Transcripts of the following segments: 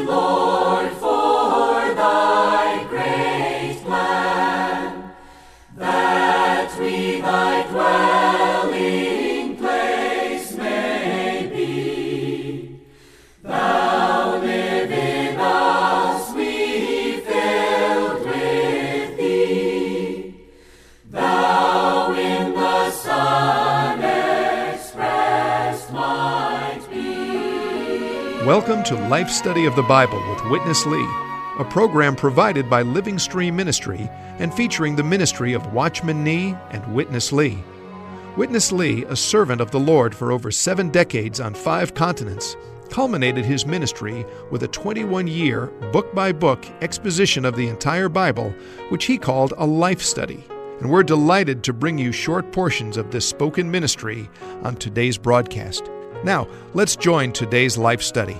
Lord, for thy great plan, that we thy dwelling place may be. Thou live in us, we filled with thee. Thou in the Son expressed might be. Welcome to Life Study of the Bible with Witness Lee, a program provided by Living Stream Ministry and featuring the ministry of Watchman Nee and Witness Lee. Witness Lee, a servant of the Lord for over 7 decades on 5 continents, culminated his ministry with a 21-year, book-by-book exposition of the entire Bible, which he called a life study. And we're delighted to bring you short portions of this spoken ministry on today's broadcast. Now, let's join today's life study.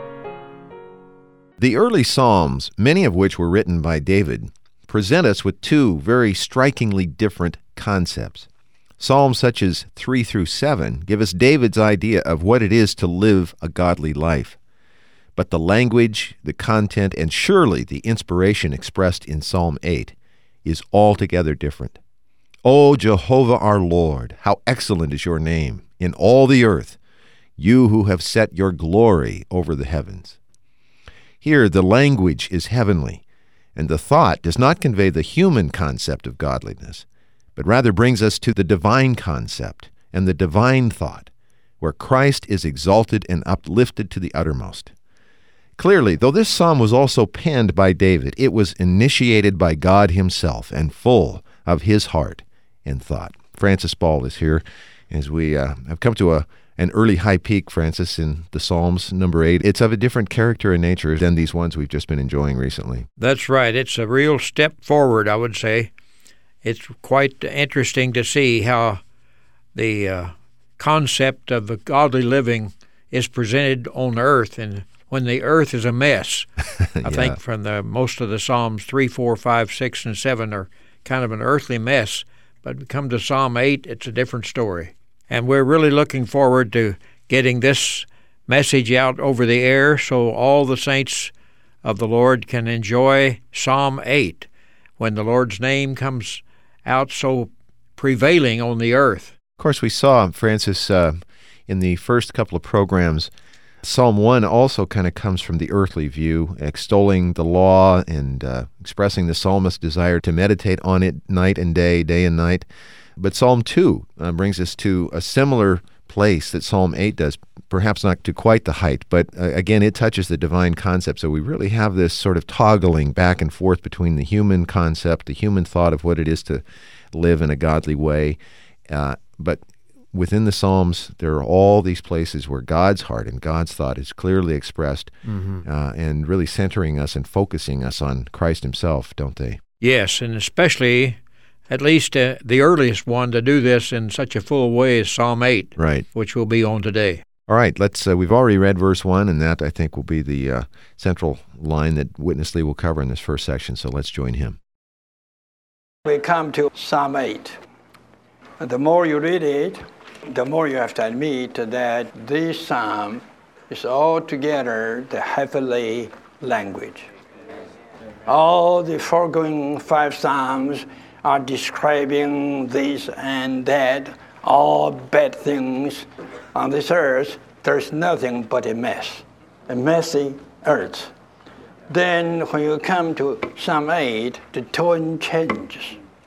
The early Psalms, many of which were written by David, present us with 2 very strikingly different concepts. Psalms such as 3 through 7 give us David's idea of what it is to live a godly life. But the language, the content, and surely the inspiration expressed in Psalm 8 is altogether different. O Jehovah our Lord, how excellent is your name in all the earth, you who have set your glory over the heavens. Here the language is heavenly, and the thought does not convey the human concept of godliness, but rather brings us to the divine concept and the divine thought, where Christ is exalted and uplifted to the uttermost. Clearly, though this psalm was also penned by David, it was initiated by God himself and full of his heart and thought. Francis Ball is here as we have come to an early high peak, Francis, in the Psalms, number 8. It's of a different character and nature than these ones we've just been enjoying recently. That's right. It's a real step forward, I would say. It's quite interesting to see how the concept of the godly living is presented on earth, and when the earth is a mess. I think from most of the Psalms 3, 4, 5, 6, and 7 are kind of an earthly mess, but when we come to Psalm 8, it's a different story. And we're really looking forward to getting this message out over the air so all the saints of the Lord can enjoy Psalm 8 when the Lord's name comes out so prevailing on the earth. Of course, we saw, Francis, in the first couple of programs, Psalm 1 also kind of comes from the earthly view, extolling the law and expressing the psalmist's desire to meditate on it night and day and night. But Psalm 2 brings us to a similar place that Psalm 8 does, perhaps not to quite the height, but again, it touches the divine concept. So we really have this sort of toggling back and forth between the human concept, the human thought of what it is to live in a godly way. But within the Psalms, there are all these places where God's heart and God's thought is clearly expressed, and really centering us and focusing us on Christ himself, don't they? Yes, and especially, at least the earliest one to do this in such a full way is Psalm 8, right, which we'll be on today. All right, we've already read verse 1, and that, I think, will be the central line that Witness Lee will cover in this first section, so let's join him. We come to Psalm 8. The more you read it, the more you have to admit that this psalm is altogether the heavenly language. All the foregoing 5 psalms are describing this and that, all bad things on this earth. There's nothing but a mess, a messy earth. Then when you come to Psalm 8, the tone changes.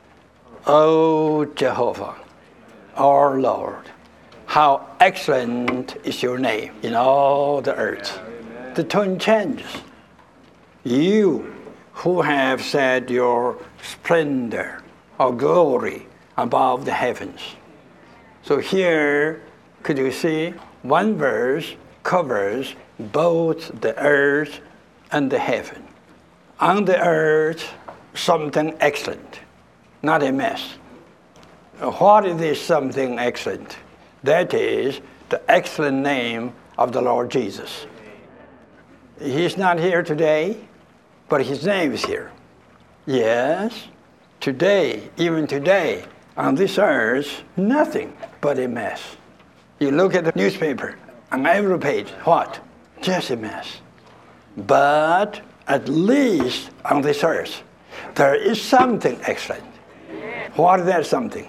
O Jehovah, our Lord, how excellent is your name in all the earth. The tone changes. You who have set your splendor or glory above the heavens. So here, could you see, one verse covers both the earth and the heaven. On the earth, something excellent, not a mess. What is this something excellent? That is the excellent name of the Lord Jesus. He's not here today, but his name is here. Yes, today, even today, on this earth, nothing but a mess. You look at the newspaper, on every page, what? Just a mess. but at least on this earth, there is something excellent. What is that something?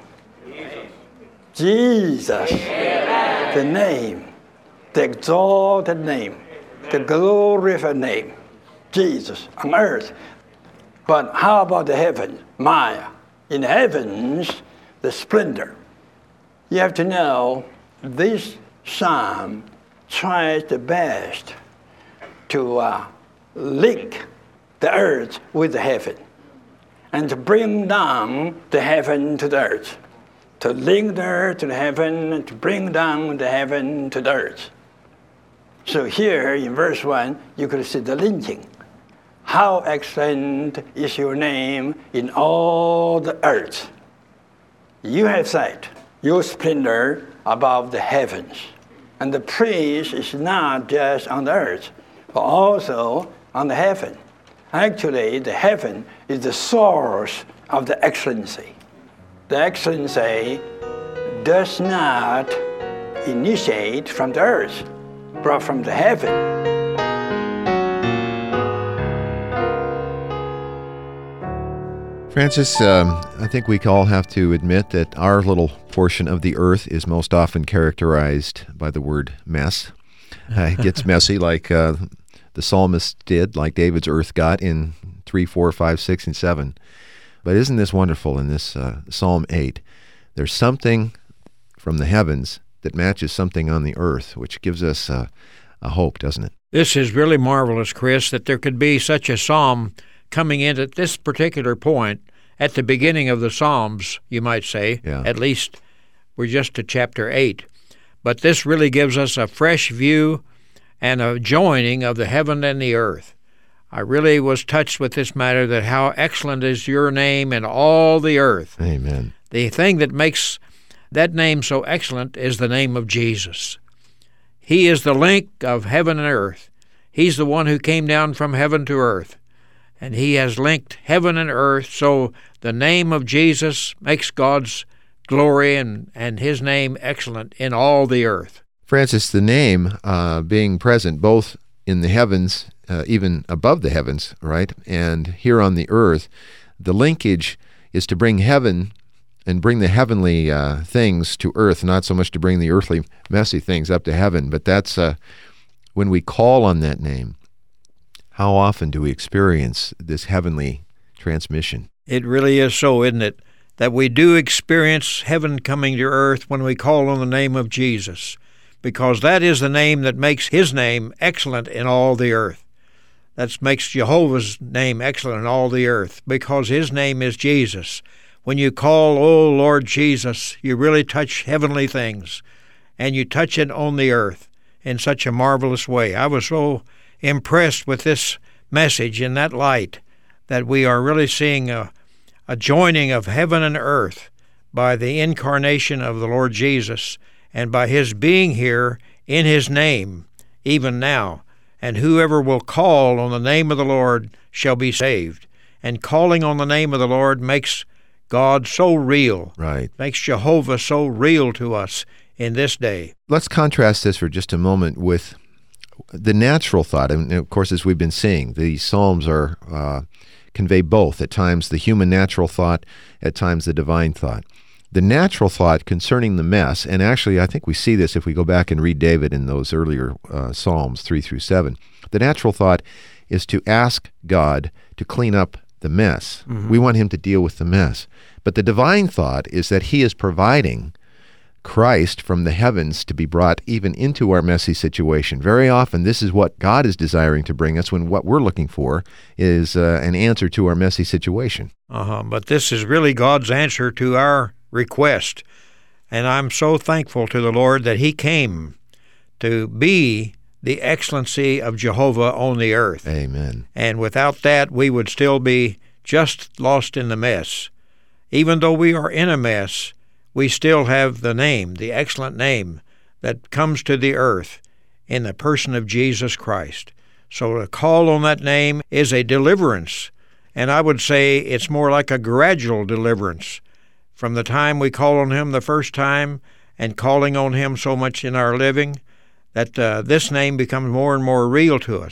Jesus, the name, the exalted name, the glorified name, Jesus on earth. But how about the heaven? Maya. In the heavens, the splendor. You have to know this psalm tries the best to link the earth with the heaven and to bring down the heaven to the earth. To link the earth to the heaven and to bring down the heaven to the earth. So here in verse 1, you could see the linking. How excellent is your name in all the earth. You have set your splendor above the heavens. And the praise is not just on the earth, but also on the heaven. Actually, the heaven is the source of the excellency. The excellency does not initiate from the earth, but from the heaven. Francis, I think we all have to admit that our little portion of the earth is most often characterized by the word mess. It gets messy like the psalmist did, like David's earth got in 3, 4, 5, 6, and 7. But isn't this wonderful in this Psalm 8? There's something from the heavens that matches something on the earth, which gives us a hope, doesn't it? This is really marvelous, Chris, that there could be such a psalm coming in at this particular point, at the beginning of the Psalms, you might say. Yeah. At least we're just to chapter 8. But this really gives us a fresh view and a joining of the heaven and the earth. I really was touched with this matter, that how excellent is your name in all the earth. Amen. The thing that makes that name so excellent is the name of Jesus. He is the link of heaven and earth. He's the one who came down from heaven to earth. And he has linked heaven and earth, so the name of Jesus makes God's glory and his name excellent in all the earth. Francis, the name being present both in the heavens, even above the heavens, right, and here on the earth, the linkage is to bring heaven and bring the heavenly things to earth, not so much to bring the earthly messy things up to heaven, but that's when we call on that name. How often do we experience this heavenly transmission? It really is so, isn't it? That we do experience heaven coming to earth when we call on the name of Jesus, because that is the name that makes his name excellent in all the earth. That makes Jehovah's name excellent in all the earth, because his name is Jesus. When you call, "Oh Lord Jesus," you really touch heavenly things, and you touch it on the earth in such a marvelous way. I was so impressed with this message in that light, that we are really seeing a joining of heaven and earth by the incarnation of the Lord Jesus and by his being here in his name, even now. And whoever will call on the name of the Lord shall be saved. And calling on the name of the Lord makes God so real, Right. makes Jehovah so real to us in this day. Let's contrast this for just a moment with the natural thought. And of course, as we've been seeing, the Psalms are convey both, at times the human natural thought, at times the divine thought. The natural thought concerning the mess, and actually I think we see this if we go back and read David in those earlier Psalms 3 through 7, the natural thought is to ask God to clean up the mess. Mm-hmm. We want him to deal with the mess. But the divine thought is that he is providing Christ from the heavens to be brought even into our messy situation. Very often, this is what God is desiring to bring us when what we're looking for is an answer to our messy situation. But this is really God's answer to our request. And I'm so thankful to the Lord that he came to be the excellency of Jehovah on the earth. Amen. And without that, we would still be just lost in the mess. Even though we are in a mess, we still have the name, the excellent name, that comes to the earth in the person of Jesus Christ. So to call on that name is a deliverance, and I would say it's more like a gradual deliverance. From the time we call on him the first time and calling on him so much in our living, that this name becomes more and more real to us.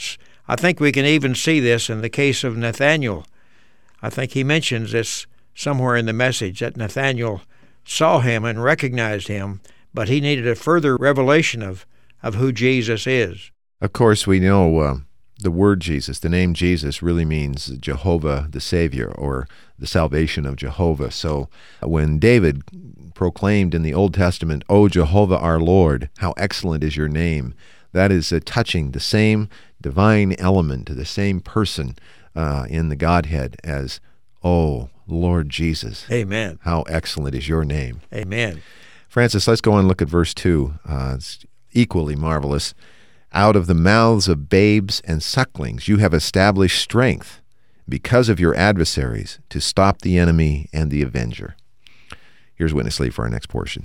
I think we can even see this in the case of Nathanael. I think he mentions this somewhere in the message, that Nathanael saw him and recognized him, but he needed a further revelation of who Jesus is. Of course, we know the word Jesus, the name Jesus, really means Jehovah the Savior, or the salvation of Jehovah. So when David proclaimed in the Old Testament, "O Jehovah our Lord, how excellent is your name," that is touching the same divine element, the same person in the Godhead as, "O Lord Jesus." Amen. How excellent is your name. Amen. Francis, let's go and look at verse 2. It's equally marvelous. "Out of the mouths of babes and sucklings you have established strength because of your adversaries, to stop the enemy and the avenger." Here's Witness Lee for our next portion.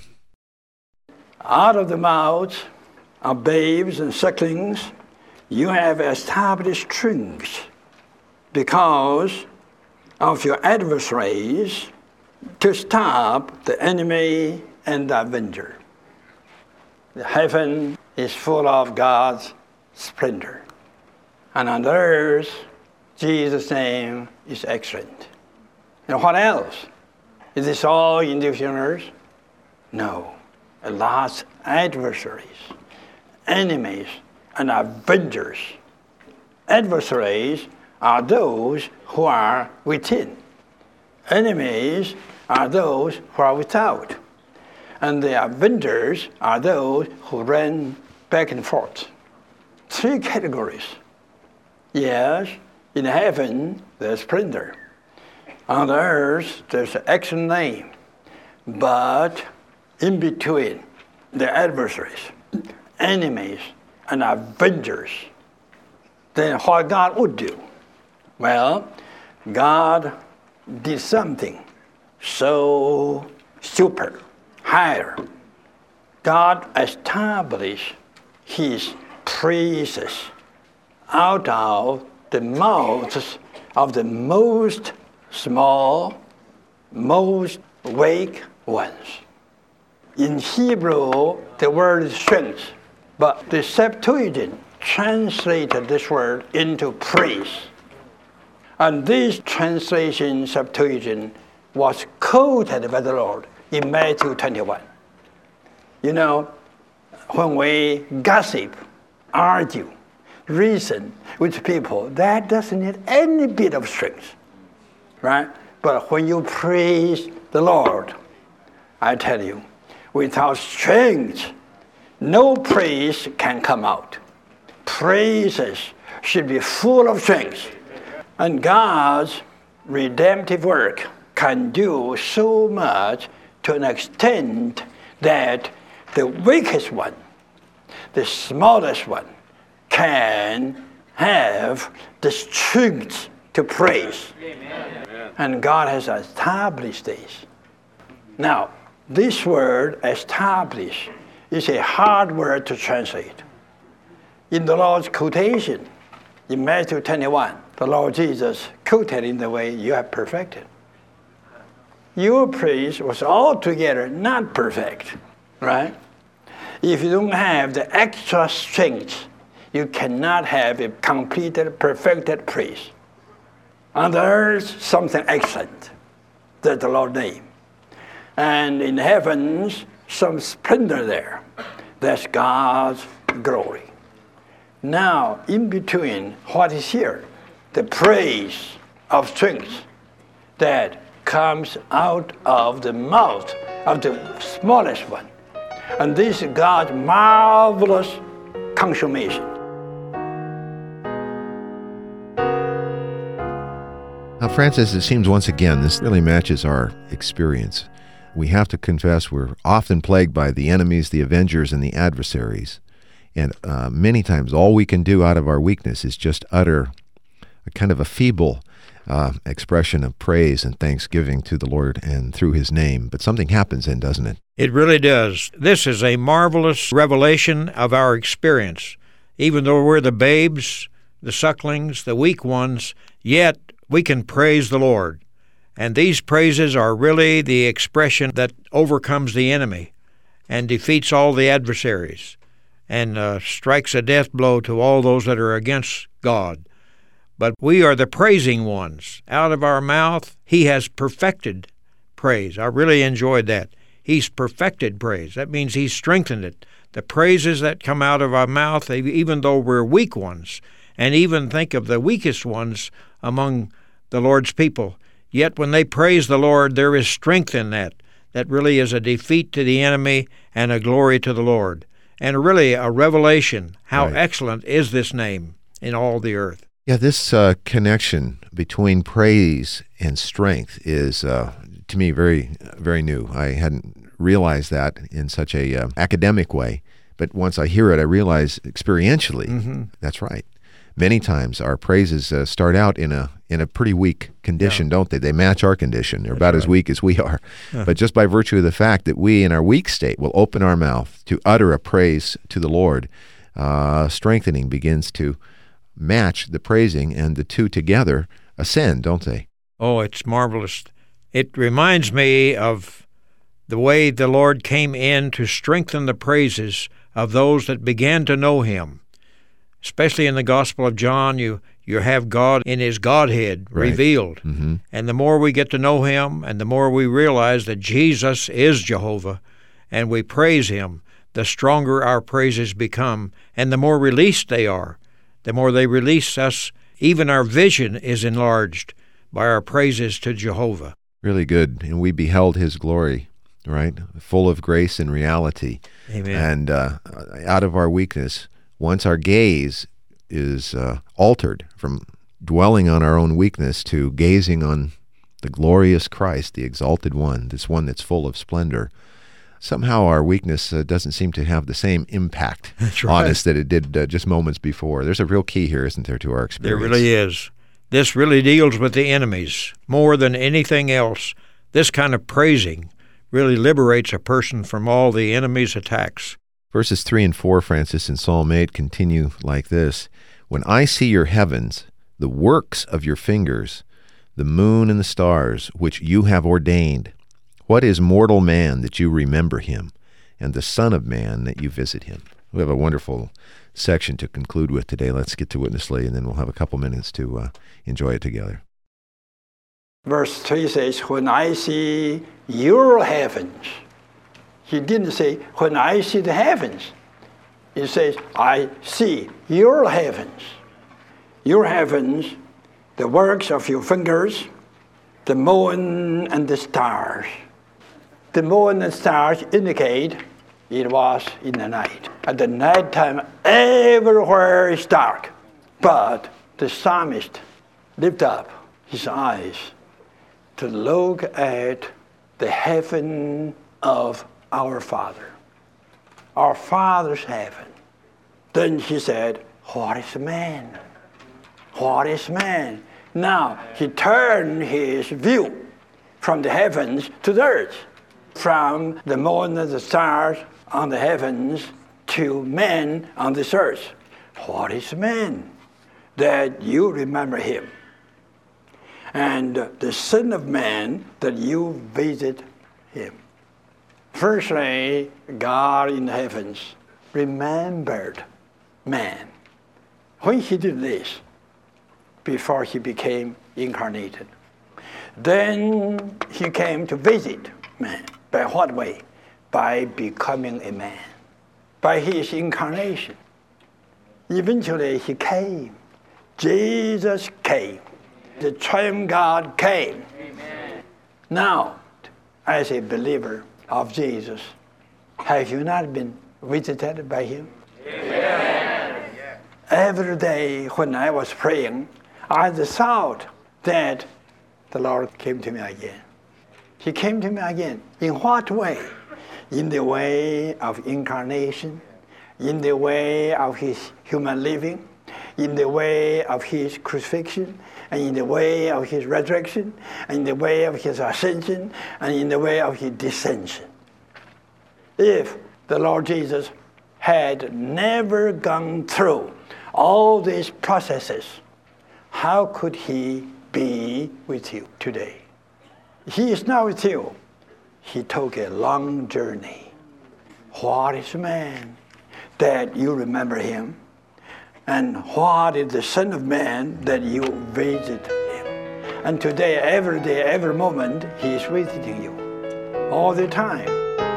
Out of the mouths of babes and sucklings you have established strength because of your adversaries, to stop the enemy and the avenger. The heaven is full of God's splendor, and on earth, Jesus' name is excellent. And what else? Is this all in the universe? No. A lot of adversaries, enemies, and avengers. Adversaries are those who are within. Enemies are those who are without. And the avengers are those who run back and forth. 3 categories. Yes, in heaven there's splendor. On earth there's an excellent name. But in between, the adversaries, enemies, and avengers, then what God would do? Well, God did something so super, higher. God established his praises out of the mouths of the most small, most weak ones. In Hebrew, the word is strength, but the Septuagint translated this word into praise. And this translation, Septuagint, was quoted by the Lord in Matthew 21. You know, when we gossip, argue, reason with people, that doesn't need any bit of strength, right? But when you praise the Lord, I tell you, without strength, no praise can come out. Praises should be full of strength. And God's redemptive work can do so much to an extent that the weakest one, the smallest one, can have the strength to praise. Amen. And God has established this. Now, this word establish is a hard word to translate. In the Lord's quotation, in Matthew 21, the Lord Jesus quoted in the way you have perfected. Your praise was altogether not perfect, right? If you don't have the extra strength, you cannot have a completed, perfected praise. On the earth, something excellent that the Lord named. And in heavens, some splendor there. That's God's glory. Now, in between, what is here? The praise of strength that comes out of the mouth of the smallest one. And this is God's marvelous consummation. Now, Francis, it seems once again this really matches our experience. We have to confess we're often plagued by the enemies, the avengers, and the adversaries. And many times all we can do out of our weakness is just utter a kind of a feeble expression of praise and thanksgiving to the Lord and through his name. But something happens then, doesn't it? It really does. This is a marvelous revelation of our experience. Even though we're the babes, the sucklings, the weak ones, yet we can praise the Lord. And these praises are really the expression that overcomes the enemy and defeats all the adversaries. and strikes a death blow to all those that are against God. But we are the praising ones. Out of our mouth, He has perfected praise. I really enjoyed that. He's perfected praise. That means He's strengthened it. The praises that come out of our mouth, even though we're weak ones, and even think of the weakest ones among the Lord's people, yet when they praise the Lord, there is strength in that. That really is a defeat to the enemy and a glory to the Lord. And really a revelation how excellent is this name in all the earth. Yeah, this connection between praise and strength is, to me, very, very new. I hadn't realized that in such a academic way, but once I hear it, I realize experientially, that's right. Many times our praises start out in a pretty weak condition, don't they? They match our condition. They're about as weak as we are. But just by virtue of the fact that we, in our weak state, will open our mouth to utter a praise to the Lord, strengthening begins to match the praising, and the two together ascend, don't they? Oh, it's marvelous. It reminds me of the way the Lord came in to strengthen the praises of those that began to know Him. Especially in the Gospel of John, you have God in His Godhead revealed. And the more we get to know Him, and the more we realize that Jesus is Jehovah, and we praise Him, the stronger our praises become, and the more released they are. The more they release us, even our vision is enlarged by our praises to Jehovah. Really good. And we beheld His glory, right? Full of grace and reality. Amen. And out of our weakness, once our gaze is altered from dwelling on our own weakness to gazing on the glorious Christ, the exalted one, this one that's full of splendor, somehow our weakness doesn't seem to have the same impact on us that it did just moments before. There's a real key here, isn't there, to our experience? There really is. This really deals with the enemies more than anything else. This kind of praising really liberates a person from all the enemy's attacks. Verses 3 and 4, Francis, in Psalm 8 continue like this. When I see your heavens, the works of your fingers, the moon and the stars, which you have ordained, what is mortal man that you remember him, and the Son of Man that you visit him? We have a wonderful section to conclude with today. Let's get to Witness Lee, and then we'll have a couple minutes to enjoy it together. Verse 3 says, when I see your heavens. He didn't say, when I see the heavens. He says, I see your heavens. Your heavens, the works of your fingers, the moon and the stars. The moon and stars indicate it was in the night. At the night time, everywhere is dark. But the psalmist lifted up his eyes to look at the heaven of our Father. Our Father's heaven. Then he said, what is man? What is man? Now he turned his view from the heavens to the earth, from the moon and the stars on the heavens to man on this earth. What is man? That you remember him. And the Son of Man, that you visit him. Firstly, God in the heavens remembered man. When he did this, before he became incarnated, then he came to visit man. By what way? By becoming a man. By his incarnation. Eventually he came. Jesus came. The triune God came. Amen. Now, as a believer of Jesus, have you not been visited by him? Amen. Every day when I was praying, I had the thought that the Lord came to me again. He came to me again. In what way? In the way of incarnation, in the way of his human living, in the way of his crucifixion, and in the way of his resurrection, and in the way of his ascension, and in the way of his descension. If the Lord Jesus had never gone through all these processes, how could he be with you today? He is now with you. He took a long journey. What is man? that you remember him? And what is the Son of Man that you visit him? And today, every moment, he is visiting you. All the time.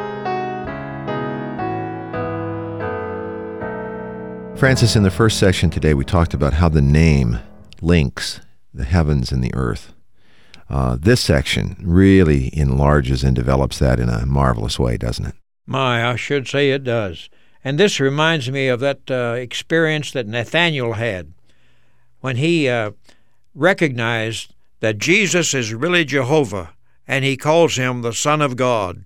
Francis, in the first section today, we talked about how the name links the heavens and the earth. This section really enlarges and develops that in a marvelous way, doesn't it? I should say it does. And this reminds me of that experience that Nathanael had when he recognized that Jesus is really Jehovah, and he calls him the Son of God.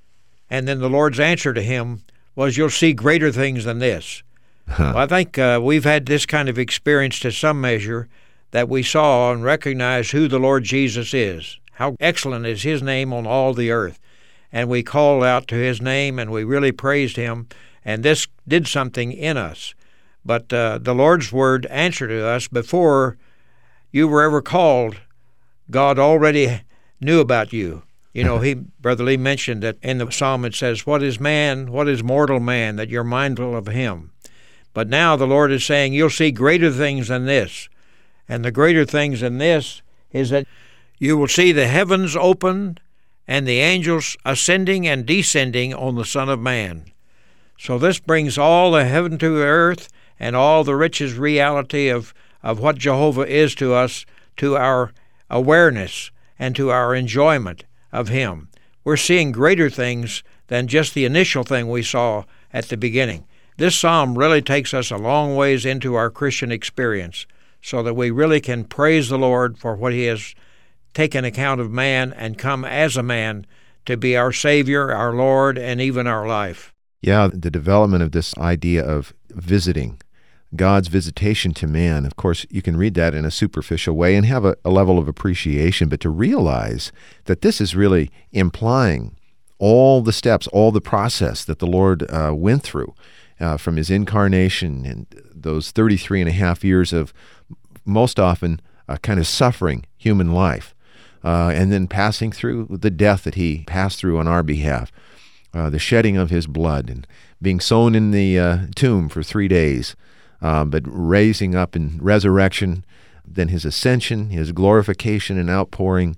And then the Lord's answer to him was, "You'll see greater things than this." Well, I think we've had this kind of experience to some measure, that we saw and recognized who the Lord Jesus is. How excellent is his name on all the earth. And we called out to his name, and we really praised him, and this did something in us. But the Lord's word answered to us before you were ever called. God already knew about you. You know, Brother Lee mentioned that in the psalm it says, "What is man, what is mortal man, that you're mindful of him?" But now the Lord is saying, you'll see greater things than this. And the greater things than this is that you will see the heavens opened and the angels ascending and descending on the Son of Man. So this brings all the heaven to the earth and all the riches reality of what Jehovah is to us, to our awareness and to our enjoyment of him. We're seeing greater things than just the initial thing we saw at the beginning. This psalm really takes us a long ways into our Christian experience so that we really can praise the Lord for what he has taken account of man and come as a man to be our Savior, our Lord, and even our life. Yeah, the development of this idea of visiting, God's visitation to man. Of course, you can read that in a superficial way and have a level of appreciation, but to realize that this is really implying all the steps, all the process that the Lord went through from his incarnation and those 33 and a half years of most often kind of suffering human life, and then passing through the death that he passed through on our behalf, the shedding of his blood and being sown in the tomb for 3 days, but raising up in resurrection, then his ascension, his glorification and outpouring.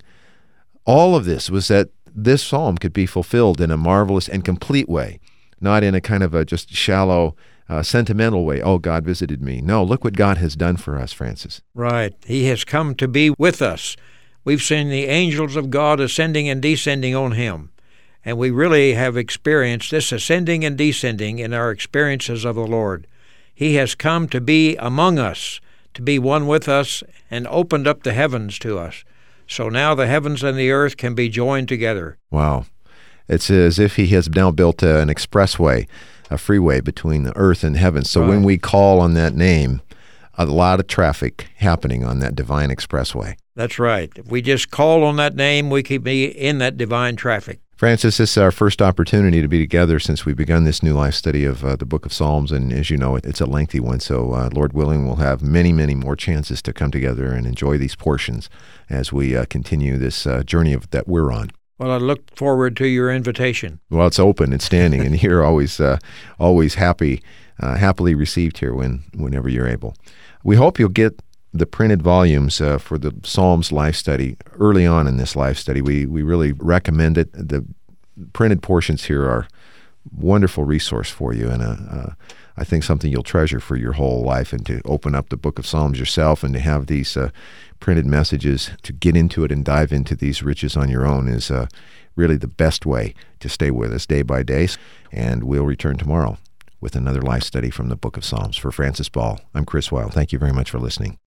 All of this was that this psalm could be fulfilled in a marvelous and complete way, not in a kind of a just shallow, sentimental way. Oh, God visited me. No, look what God has done for us, Francis. Right. He has come to be with us. We've seen the angels of God ascending and descending on him. And we really have experienced this ascending and descending in our experiences of the Lord. He has come to be among us, to be one with us, and opened up the heavens to us. So now the heavens and the earth can be joined together. Wow. It's as if he has now built an expressway, a freeway between the earth and heaven. So when we call on that name, a lot of traffic happening on that divine expressway. That's right. If we just call on that name, we can be in that divine traffic. Francis, this is our first opportunity to be together since we've begun this new life study of the book of Psalms, and as you know, it's a lengthy one, so Lord willing, we'll have many, many more chances to come together and enjoy these portions as we continue this journey that we're on. Well, I look forward to your invitation. Well, it's open, it's standing, and you're always happily received here whenever you're able. We hope you'll get the printed volumes for the Psalms Life Study early on in this life study. We really recommend it. The printed portions here are a wonderful resource for you, and I think something you'll treasure for your whole life, and to open up the book of Psalms yourself and to have these printed messages, to get into it and dive into these riches on your own is really the best way to stay with us day by day. And we'll return tomorrow with another life study from the book of Psalms. For Francis Ball, I'm Chris Weil. Thank you very much for listening.